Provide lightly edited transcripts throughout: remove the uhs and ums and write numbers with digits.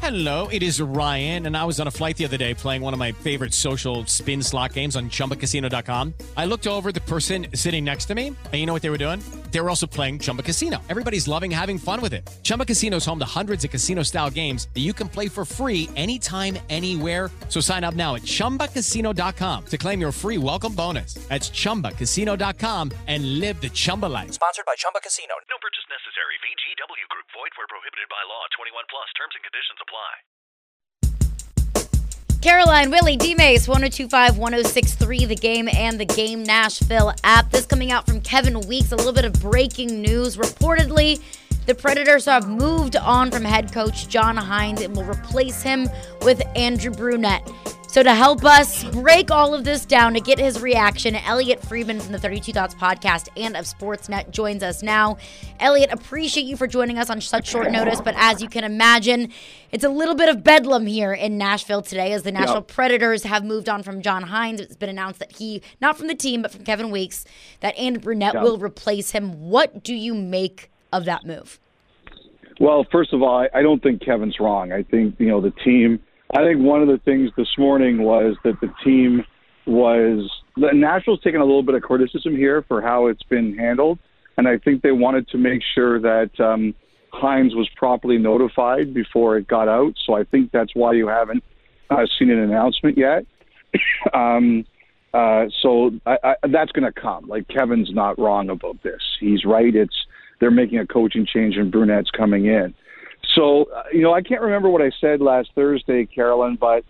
Hello, it is Ryan, and I was on a flight the other day playing one of my favorite social spin slot games on ChumbaCasino.com. I looked over at the person sitting next to me, and you know what they were doing? They were also playing Chumba Casino. Everybody's loving having fun with it. Chumba Casino is home to hundreds of casino-style games that you can play for free anytime, anywhere. So sign up now at ChumbaCasino.com to claim your free welcome bonus. That's ChumbaCasino.com and live the Chumba life. Sponsored by Chumba Casino. No purchase necessary. VGW Group. Void where prohibited by law. 21 plus. Terms and conditions apply. Caroline, Willie, D-Mace, 102.5, 106.3, The Game and The Game Nashville app. This coming out from Kevin Weeks, a little bit of breaking news. Reportedly, the Predators have moved on from head coach John Hynes and will replace him with Andrew Brunette. So to help us break all of this down, to get his reaction, Elliot Friedman from the 32 Thoughts podcast and of Sportsnet joins us now. Elliot, appreciate you for joining us on such short notice, but as you can imagine, it's a little bit of bedlam here in Nashville today as the Nashville Predators have moved on from John Hynes. It's been announced that he, not from the team, but from Kevin Weeks, that Andrew Brunette will replace him. What do you make of that move? Well, first of all, I don't think Kevin's wrong. I think, the team – I think one of the things this morning was that the Nashville's taken a little bit of criticism here for how it's been handled, and I think they wanted to make sure that Hynes was properly notified before it got out, so I think that's why you haven't seen an announcement yet. So that's going to come. Like, Kevin's not wrong about this. He's right. They're making a coaching change and Brunette's coming in. So, I can't remember what I said last Thursday, Carolyn, but,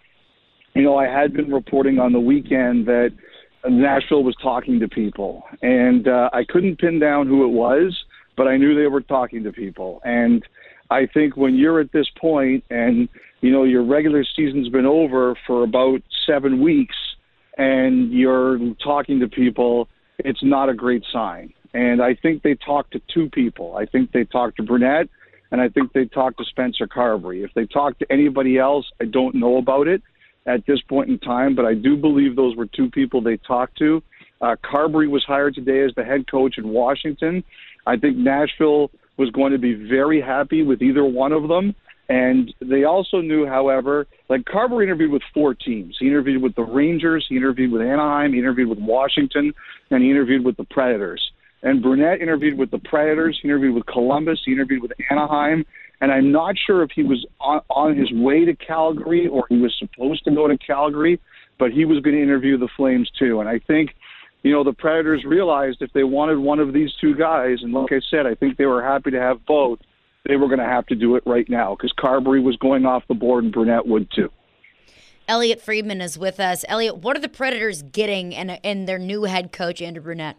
I had been reporting on the weekend that Nashville was talking to people. And I couldn't pin down who it was, but I knew they were talking to people. And I think when you're at this point and, your regular season's been over for about 7 weeks and you're talking to people, it's not a great sign. And I think they talked to two people. I think they talked to Brunette, and I think they talked to Spencer Carbery. If they talked to anybody else, I don't know about it at this point in time, but I do believe those were two people they talked to. Carbery was hired today as the head coach in Washington. I think Nashville was going to be very happy with either one of them. And they also knew, however, like Carbery interviewed with 4 teams. He interviewed with the Rangers, he interviewed with Anaheim, he interviewed with Washington, and he interviewed with the Predators. And Brunette interviewed with the Predators, he interviewed with Columbus, he interviewed with Anaheim, and I'm not sure if he was on his way to Calgary or he was supposed to go to Calgary, but he was going to interview the Flames too. And I think, the Predators realized if they wanted one of these two guys, and like I said, I think they were happy to have both, they were going to have to do it right now because Carbery was going off the board and Brunette would too. Elliot Friedman is with us. Elliot, what are the Predators getting in their new head coach, Andrew Brunette?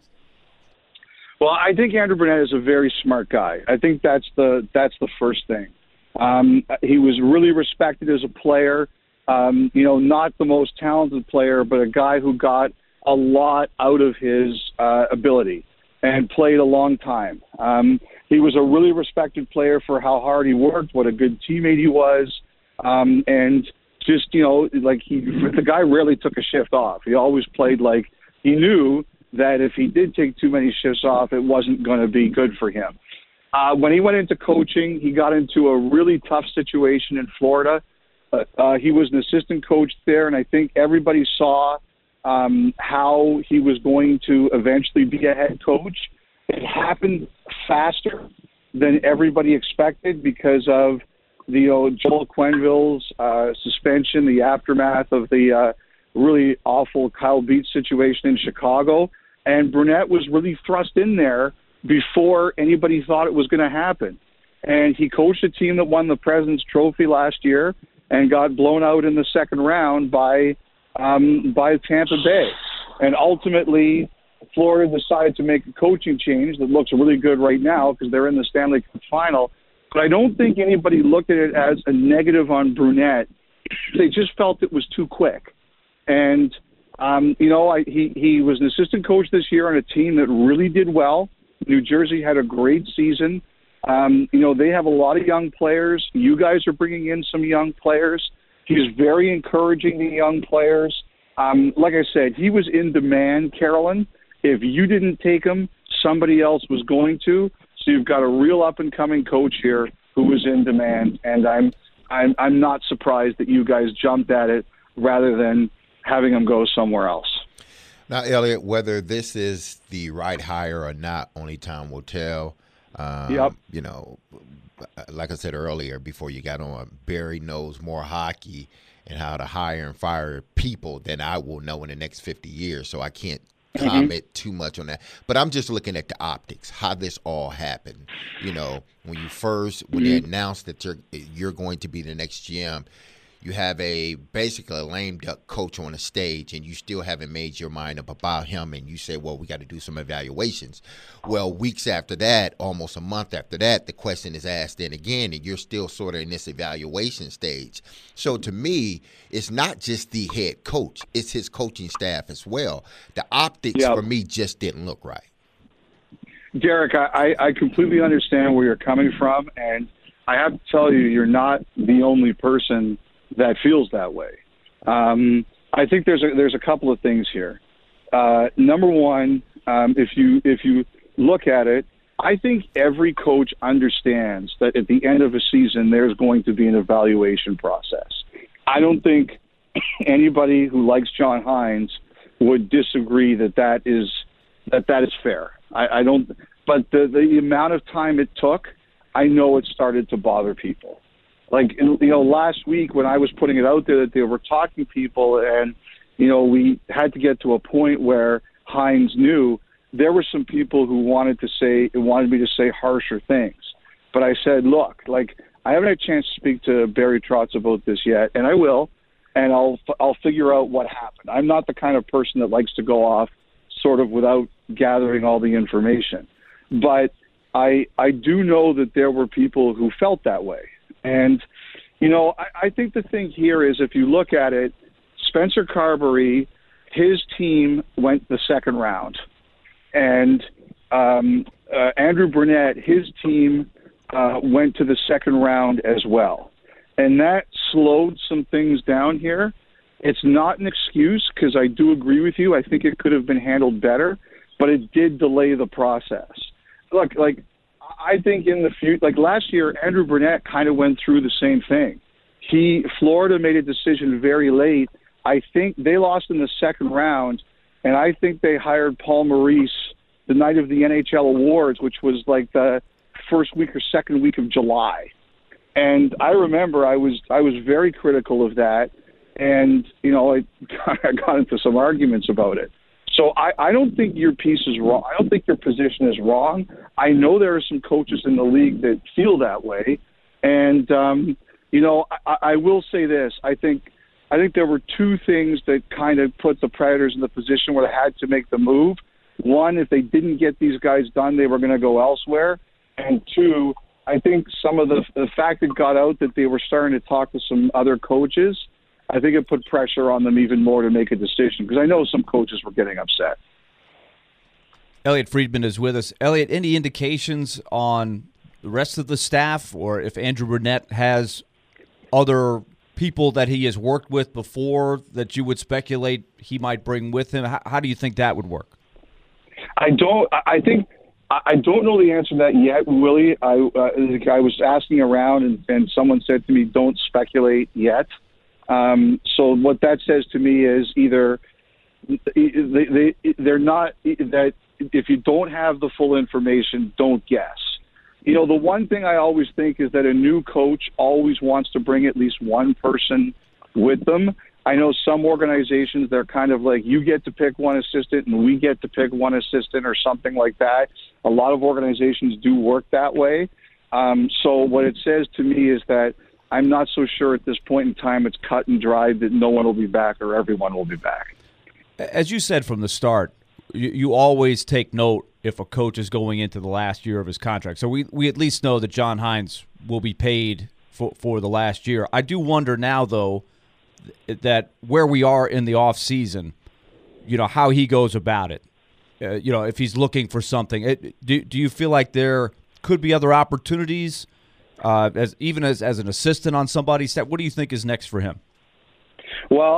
Well, I think Andrew Brunette is a very smart guy. I think that's the first thing. He was really respected as a player. Not the most talented player, but a guy who got a lot out of his ability and played a long time. He was a really respected player for how hard he worked, what a good teammate he was, and just the guy rarely took a shift off. He always played like he knew that if he did take too many shifts off, it wasn't going to be good for him. When he went into coaching, he got into a really tough situation in Florida. He was an assistant coach there, and I think everybody saw how he was going to eventually be a head coach. It happened faster than everybody expected because of Joel Quenneville's suspension, the aftermath of the really awful Kyle Beach situation in Chicago. And Brunette was really thrust in there before anybody thought it was going to happen. And he coached a team that won the President's Trophy last year and got blown out in the second round by Tampa Bay. And ultimately, Florida decided to make a coaching change that looks really good right now because they're in the Stanley Cup final. But I don't think anybody looked at it as a negative on Brunette. They just felt it was too quick. And he was an assistant coach this year on a team that really did well. New Jersey had a great season. They have a lot of young players. You guys are bringing in some young players. He's very encouraging the young players. Like I said, he was in demand, Carolyn. If you didn't take him, somebody else was going to. So you've got a real up-and-coming coach here who was in demand. And I'm not surprised that you guys jumped at it rather than having him go somewhere else. Now, Elliot, whether this is the right hire or not, only time will tell. Yep. You know, like I said earlier before you got on, Barry knows more hockey and how to hire and fire people than I will know in the next 50 years. So I can't comment too much on that. But I'm just looking at the optics, how this all happened. You know, when they announced that you're going to be the next GM, you have basically a lame duck coach on a stage, and you still haven't made your mind up about him, and you say, well, we got to do some evaluations. Well, weeks after that, almost a month after that, the question is asked then again, and you're still sort of in this evaluation stage. So to me, it's not just the head coach, it's his coaching staff as well. The optics for me just didn't look right. Derek, I completely understand where you're coming from, and I have to tell you, you're not the only person that feels that way. I think there's a couple of things here. Number one, if you look at it, I think every coach understands that at the end of a season there's going to be an evaluation process. I don't think anybody who likes John Hynes would disagree that is fair. I don't. But the amount of time it took, I know it started to bother people. Like, last week when I was putting it out there that they were talking to people and, we had to get to a point where Hynes knew, there were some people who wanted me to say harsher things. But I said, look, I haven't had a chance to speak to Barry Trotz about this yet, and I will, and I'll figure out what happened. I'm not the kind of person that likes to go off sort of without gathering all the information. But I do know that there were people who felt that way. And, I think the thing here is if you look at it, Spencer Carberry, his team went the second round. And Andrew Brunette, his team went to the second round as well. And that slowed some things down here. It's not an excuse because I do agree with you. I think it could have been handled better, but it did delay the process. Look, I think in the future, last year, Andrew Brunette kind of went through the same thing. Florida made a decision very late. I think they lost in the second round, and I think they hired Paul Maurice the night of the NHL awards, which was the first week or second week of July. And I remember I was very critical of that, and I got into some arguments about it. So I don't think your piece is wrong. I don't think your position is wrong. I know there are some coaches in the league that feel that way. And, I will say this. I think there were two things that kind of put the Predators in the position where they had to make the move. One, if they didn't get these guys done, they were going to go elsewhere. And two, I think some of the fact that got out that they were starting to talk to some other coaches, I think it put pressure on them even more to make a decision because I know some coaches were getting upset. Elliot Friedman is with us. Elliot, any indications on the rest of the staff or if Andrew Brunette has other people that he has worked with before that you would speculate he might bring with him? How do you think that would work? I don't know the answer to that yet, Willie. I was asking around and someone said to me, don't speculate yet. So what that says to me is either they're not, that if you don't have the full information, don't guess. The one thing I always think is that a new coach always wants to bring at least one person with them. I know some organizations, they're kind of like, you get to pick one assistant and we get to pick one assistant or something like that. A lot of organizations do work that way. So what it says to me is that I'm not so sure at this point in time it's cut and dried that no one will be back or everyone will be back. As you said from the start, you always take note if a coach is going into the last year of his contract. So we at least know that John Hynes will be paid for the last year. I do wonder now, though, that where we are in the off season, how he goes about it. If he's looking for something, do you feel like there could be other opportunities, as an assistant on somebody's staff? What do you think is next for him? Well,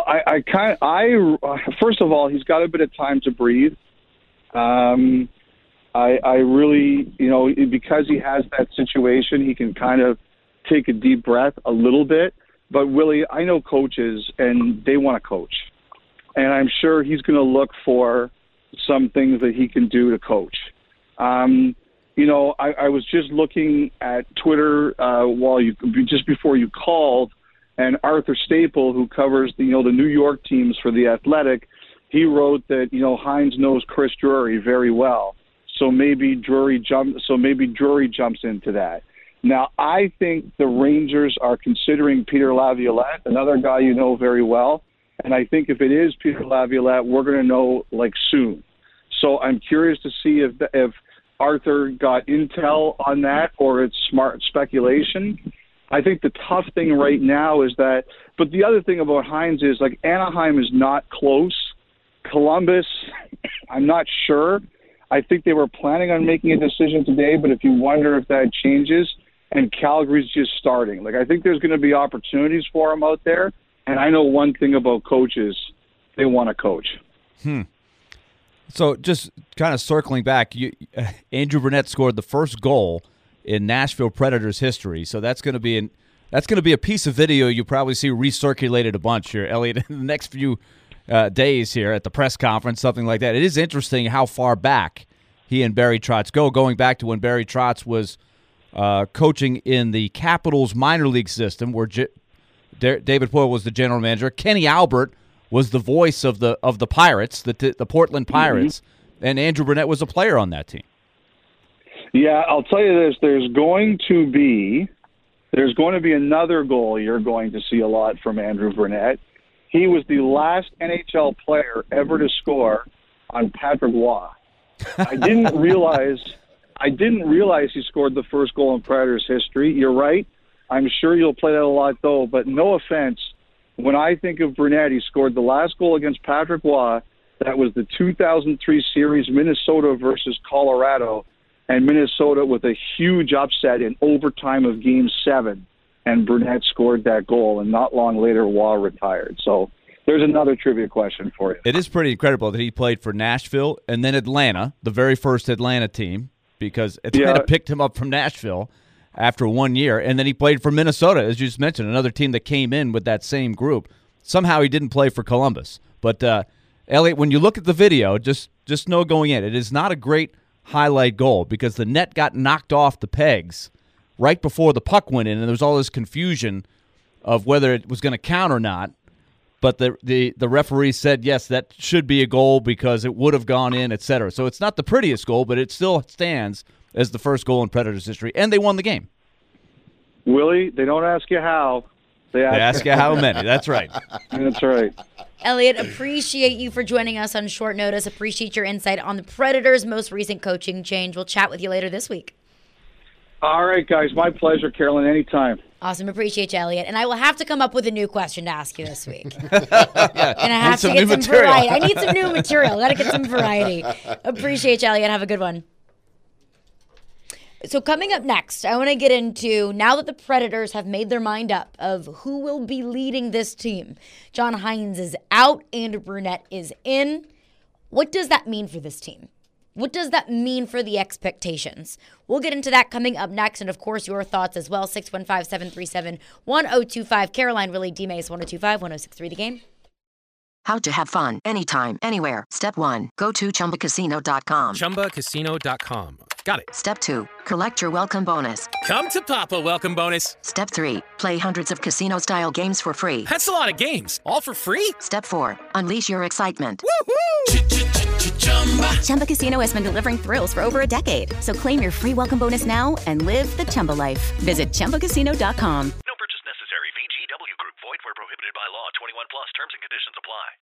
first of all, he's got a bit of time to breathe. I really, because he has that situation, he can kind of take a deep breath a little bit. But, Willie, I know coaches, and they want to coach. And I'm sure he's going to look for some things that he can do to coach. I was just looking at Twitter just before you called, and Arthur Staple, who covers the New York teams for The Athletic, he wrote that Hines knows Chris Drury very well, so maybe Drury jumps into that. Now, I think the Rangers are considering Peter Laviolette, another guy you know very well, and I think if it is Peter Laviolette, we're going to know soon. So I'm curious to see if Arthur got intel on that or it's smart speculation. I think the tough thing right now is that, but the other thing about Hines is Anaheim is not close. Columbus, I'm not sure. I think they were planning on making a decision today, but if you wonder if that changes, and Calgary's just starting. I think there's going to be opportunities for him out there, and I know one thing about coaches, they want to coach. So just kind of circling back, Andrew Brunette scored the first goal in Nashville Predators history, so that's going to be a piece of video you probably see recirculated a bunch here, Elliot, in the next few days here at the press conference, something like that. It is interesting how far back he and Barry Trotz go, going back to when Barry Trotz was coaching in the Capitals minor league system, where David Poile was the general manager. Kenny Albert was the voice of the Pirates, the Portland Pirates, and Andrew Brunette was a player on that team. Yeah, I'll tell you this: there's going to be another goal you're going to see a lot from Andrew Brunette. He was the last NHL player ever to score on Patrick Roy. I didn't realize he scored the first goal in Predators history. You're right. I'm sure you'll play that a lot, though. But no offense, when I think of Brunette, he scored the last goal against Patrick Roy. That was the 2003 series, Minnesota versus Colorado, and Minnesota with a huge upset in overtime of Game 7. And Brunette scored that goal, and not long later, Roy retired. So there's another trivia question for you. It is pretty incredible that he played for Nashville and then Atlanta, the very first Atlanta team, because Atlanta picked him up from Nashville after 1 year, and then he played for Minnesota, as you just mentioned, another team that came in with that same group. Somehow he didn't play for Columbus. But, Elliot, when you look at the video, just know going in, it is not a great highlight goal because the net got knocked off the pegs right before the puck went in, and there was all this confusion of whether it was going to count or not. But the referee said, yes, that should be a goal because it would have gone in, et cetera. So it's not the prettiest goal, but it still stands as the first goal in Predators history, and they won the game. Willie, they don't ask you how. They ask you how many. That's right. That's right. Elliot, appreciate you for joining us on short notice. Appreciate your insight on the Predators' most recent coaching change. We'll chat with you later this week. All right, guys. My pleasure, Carolyn. Anytime. Awesome. Appreciate you, Elliot. And I will have to come up with a new question to ask you this week. And I have to get some variety. I need some new material. Got to get some variety. Appreciate you, Elliot. Have a good one. So coming up next, I want to get into, now that the Predators have made their mind up of who will be leading this team. John Hines is out, Andrew Brunette is in. What does that mean for this team? What does that mean for the expectations? We'll get into that coming up next, and of course your thoughts as well. 615-737-1025. Caroline, Willie, D-Mace, 1025-1063 The Game. How to have fun anytime, anywhere. Step 1, go to ChumbaCasino.com. ChumbaCasino.com. Got it. Step 2, collect your welcome bonus. Come to Papa Welcome Bonus. Step 3, play hundreds of casino-style games for free. That's a lot of games, all for free? Step 4, unleash your excitement. Chumba Casino has been delivering thrills for over a decade. So claim your free welcome bonus now and live the Chumba life. Visit ChumbaCasino.com.